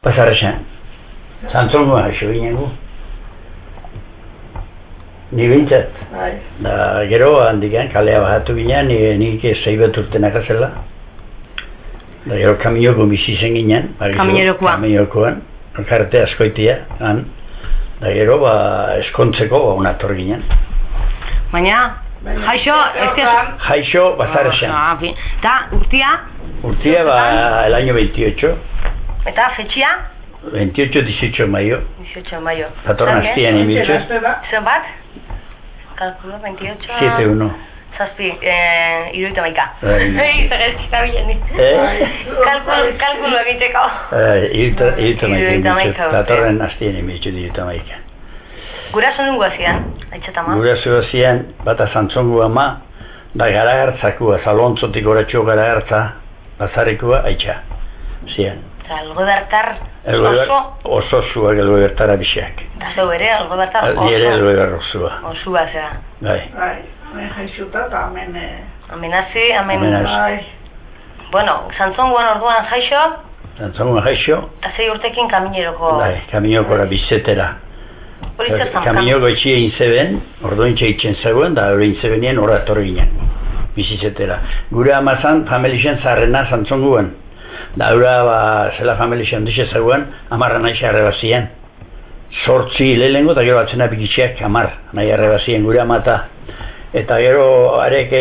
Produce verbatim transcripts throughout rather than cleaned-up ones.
Pasarresan. Zantzongoa haixo ginen gu. Ni bintzat. Da, gero handikan kalea bajatu ginen, nik zeibet urtenak azela. Da, gero kamioko bizi zen ginen. Kamiokoa. Kamiokoan. Elkarte askoitia, han. Da, gero, ba, eskontzeko ba, unator ginen. Baina, jaixo, ez Jaixo, Pasarresan. Eta, urtia? Urtia, ba, el año veintiocho. Eta, fetxia? veintiocho, dieciocho de mayo. dieciocho de mayo. Datorren astian imitxo. Zenbat? Kalkulo, veintiocho... siete uno. Zazpi, eh, iruita maika. Ei, zagezkita bilen. Kalkulo egiteko. Iruita maika imitxo. Datorren astian imitxo iruita maika. Guraso nungo azian, aitxatama? Guraso azian, bata zantzongu ama, da garagartzakua, zalontzotik oratxo garagartza, bazarikua, aitxa. Zian. Eta, elgobertar oso... Oso zuak elgobertara bixak. Eta zeu ere, elgobertar oso... Ere elgobertar osua. Osua, zera. Bai. Bai, hemen jaixuta eta hemen... Amenazi, amen... Amenazi. Bueno, zantzonguan orduan jaixo... Zantzonguan jaixo... Eta zei urtekin kamineroko... Bai, kaminerokora bizetera. Hori zer zan... Kaminoko etxia inzeben, orduan txaitzen zegoen, da hori inzebenien horator ginen. Bizizetera. Gure amazan, familixen zarrena zantzonguan. Da hura, ba, zela familixen dixe zegoen, amarra nahi arrebazien. Sortzi lehengo eta gero batzena pikitxeak amar nahi arrebazien gure amata. Eta gero areke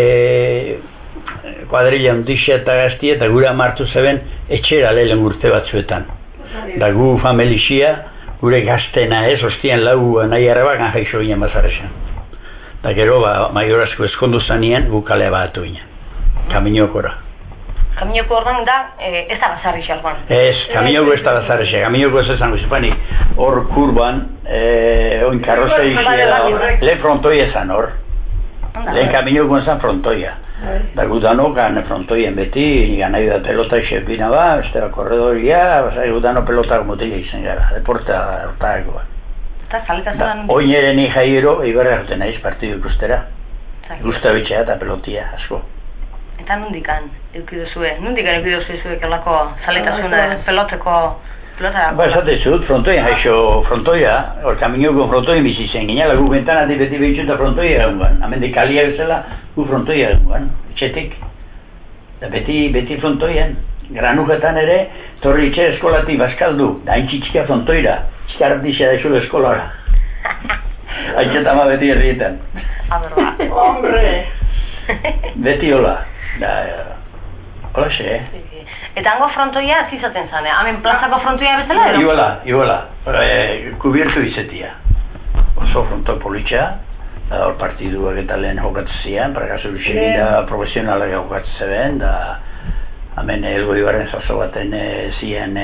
kuadrilla ondixe eta gazti eta gure amartu zeben etxera lehen urte batzuetan. Da gu familixia, gure gaztena ez, ostian lau nahi arrebakan jaixo ginen Pasarresan. Da gero, ba, maiorazko eskondu zanien gu kalea bahatu ginen. Kamiokora. Kamioko ordan da, ez da Pasarresan ordan. Ez, kamioko ez da Pasarresan. Kamioko ez ezan guzipanik. Hor kurban, oin karroza izia, lehen frontoia ezan hor. Lehen kamioko ezan frontoia. Da gudanok gane frontoien beti, nigan nahi da pelota isepina ba, estera korredoria, gudano pelota motila izan gara, deportea hortagoa. Eta zaleta zelan... Oin ere ni jaiero, ibarra hartu naiz partidu ikustera. Gusta bitxea eta pelotia, asko. Eta nundikan eukidozue? Nundikan eukidozue zuek elako zaletasuna peloteko... Ba, esate zut, frontoia jaixo, frontoia, hor kamioko frontoia bizi zen ginela, gu bentanati beti behitxuta frontoia egun hemen kalia bezala, gu frontoia egun etxetik. Da beti, beti frontoian, granuketan ere, torri itxe eskolati bazkaldu, da hain txitxika frontoira, txikarratixea da zule eskolara. Haitxetama beti herrietan. Aberba. Hombre! Beti hola, da, hola xe, eh? Eta hango frontoia zizaten zane, hamen plazako frontoia bezala edo? Iguala, iguala, kubiertu izetia. Oso fronto politxa, hor partiduak eta lehen jokatzen zian, prakazu bisegida profesionalak jokatzen zeben, da hamen elgo ibarren zazo baten zian,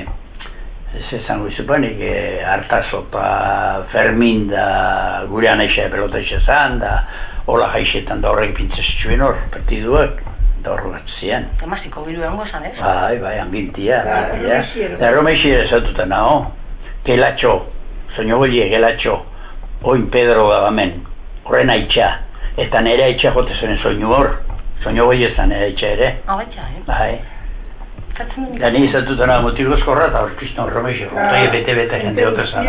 ez ezango izupanik, Artazota, Fermin da gure anaixa pelota izan, da hola jaixetan da horrek pintzesitxuen hor, partiduak. Da horro bat zian. Temaziko biru egongo esan, ez? Bai, bai, ambientia. Da romeixi esatuta naho. Gelatxo, soñogolie gelatxo. Oin Pedro gabamen. Horren aitxa. Eta nere aitxa jote zen soñu hor. Soñogolie zan nere aitxa ere. Ah, baitxa, eh? Bai. Da ni esatuta naho motigo eskorra eta hor kriston romeixi. Frontoie bete-bete jende hote zan.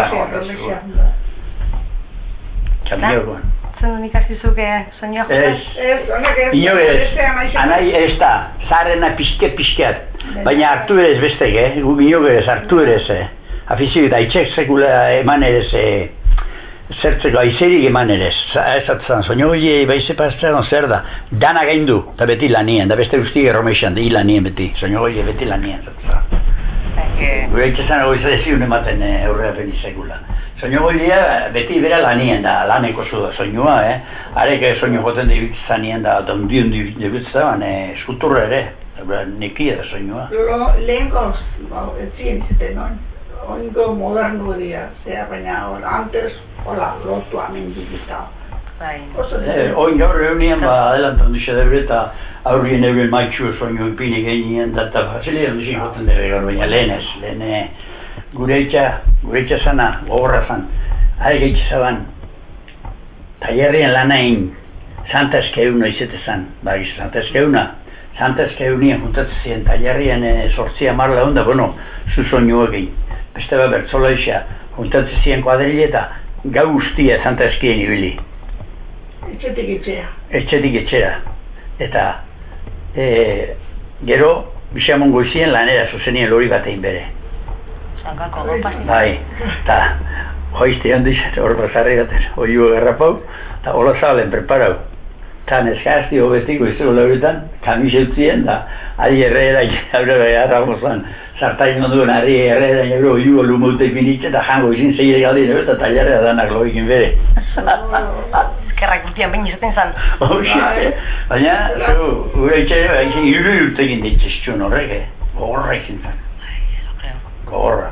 Kamiokoan. Zen ikazizuke soñoa jota? Ez, honek ez. Ino ez, anai ez da, zaharrena pixket-pixket. Baina hartu ere ez bestek, eh? Gu ino ez hartu ere ez, eh? Afizik eta itxek sekula eman ere ez, zertzeko aizerik eman ere ez. Ezatzen, soño gile baize pastaren zer da, dana gaindu, eta beti lanien, da beste guzti erromeixan, da hi lanien beti, soño gile beti lanien, zatzen. Gure itxezan egoiz eziun ematen aurrera peni sekula. Soño goilea beti bera lanien da, laneko zu da soñua, eh? Arek soño joten dibitizanien da, eta undi undi dibitizan, eskulturra ere, nekia da soñua. Lehen goz, ez zien ziten, oin, oingo modernu dira, zera, baina antes, hola, lotu amen digita. Oin gaur reunien, ba, adelantan duxe debre eta aurrien euren maitxu soño ipinik egin da, eta fazilean duxin joten debre gaur, baina lehen ez, lehen gure itxa, gure itxa zana, gogorra zan, arek itxa zaban, taierrien lanain, Santa Eskeuna izete zan, ba, Santa Eskeuna, Zantezke egunien juntatzen ziren tailerrian sortzia marla onda, bueno, zuzoinu egin. Beste bat bertzola isa, juntatzen ziren kuadrile eta gau guztia zantezkien ibili. Etxetik etxea. Etxetik etxera. Eta e, gero, Bixamon goizien lanera zuzenien lori batein bere. Zankako, gopazin. Bai, eta hoizte handizat hor bazarri baten, oiu garrapau, eta hola zalen preparau. Eta neskazti hobetiko izango lauretan, kamisetzien, da ari herrera jaurera jarramozan, zartain onduen ari herrera jaurera oiu olumute pinitxe, eta jango izin zeire galdin eta tailarrea danak loikin bere. Eskerrak guztian behin izaten zan. Hoxe, baina, gure itxera, iru urtekin ditziztxun horrek, gogorra izin zan. Gogorra.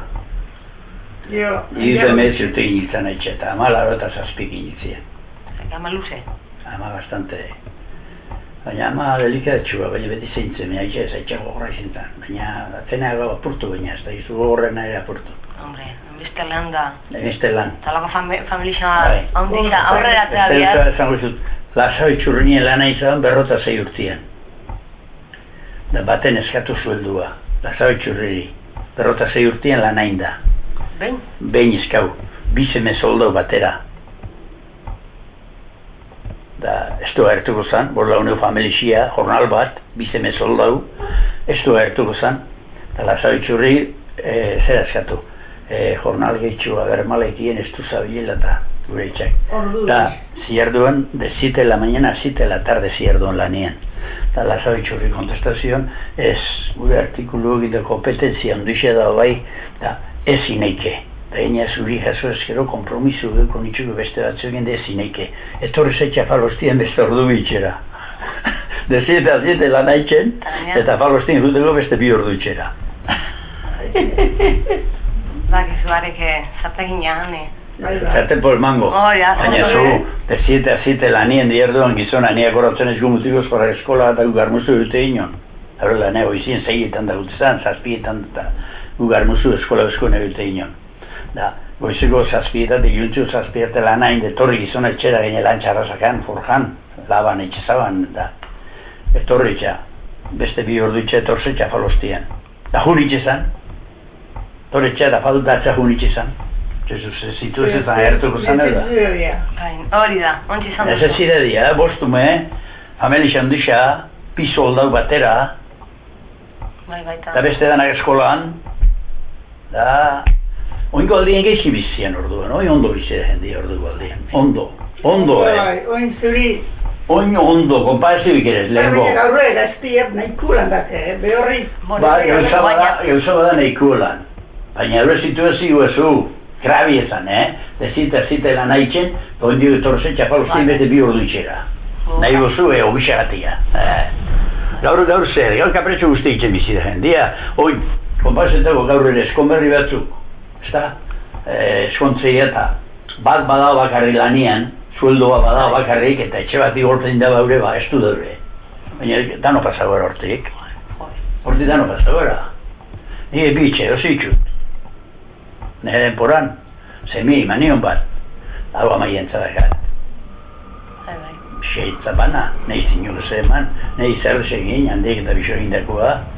Iruta emez urtekin izan etxe, eta ama laro eta zazpikin izien. Ama luze. Ama bastante. Baina ama delikatxua, baina beti zeintzen, baina itxe ez etxe gogorra izin zan. Baina, atzenea gau apurtu baina, ez da izu gogorrena ere apurtu. Hombre, beste lan da. Beste lan. Talako familia handia aurrera eta bihar. Eta esango zut, lasau itxurrinien lana izan berrota zei urtien. Da baten eskatu zueldua, lasau itxurriri. Berrota zei urtien lan hain da. Behin? Behin izkau, bizeme soldau batera. Da, ez du ahertuko zan, borla uneo familixia, jornal bat, bizeme soldau, ez du ahertuko zan. Da, lasau itxurri, e, zer eskatu, e, jornal gehitxua, bermalekien ez du zabilela eta gure itxak. Da, ziarduen, de siete de la mañana, siete de la tarde ziarduen lanien. Eta lasau itxurri kontestazioan, ez gure artikulu egite kompetenzia onduxe da bai, da ez ineike. Eta ina zuri jaso ezkero kompromisu duko nitzuko beste batzu egin de ez ineike. Etorri zetxa falostien beste ordu bitxera. De siete a siete lan haitzen, eta falostien juteko beste bi ordu itxera. Bak, ez barek zartakin jahane. Zerten por mango. Oh, ya, baina zu, de siete a siete lanien dierduan gizona, niak horatzen ez gumutiko eskora eskola eta gugarmuzu dute inon. Horrela, nago izien zeietan da gutezan, zazpietan eta gugarmuzu eskola eskone dute inon. Da, goizeko zazpietan, diluntzu zazpietan lanain, detorri gizona etxera gine lantxarrazakan, forjan, laban etxezaban, da. Etorri etxa, beste bi ordu etxa etorze etxa falostian. Da jun itxezan, torri etxa da faldatza jun itxezan. Jesus, zitu ez ezan ertuko zan edo. Hori da, ontsi izan duzu. Ez ez iredia, bostume, familia handixa, piso oldau batera, bai, baita. eta beste danak eskolan, da, oinko aldien gehi bizian orduan, oi ondo bizia jendi orduko aldien, ondo, ondo, eh? Oin zuri. Oin ondo, konparazibik ere, lehenko. Baina gaur ere, azpiat nahikulan dake, eh? Behorri. Ba, gauza bada nahikulan, baina ere situazio ezu, grabi ezan, eh? De zita zita lan haitzen, oin dio etorze txapalozien bete bi ordu itxera. Nahi gozu, eh, obixagatia. Gaur, gaur zer, gaur kapretxo guzti itzen bizi da jendia. Oin, konparazentako gaur ere eskonberri batzuk, ez da? Eskontzea eta bat badao bakarri lanian, sueldoa badao bakarrik, eta etxe bat igoltzen da baure, ba, ez du daure. Baina, dano pasagora hortik. Hortik dano pasagora. Nire bitxe, ositxut. Nire denporan, zemi, manion bat, hau amaien zadakat. Seitza bana, nahi zinuk zeman, nahi zer segin, handik eta biso egindakoa.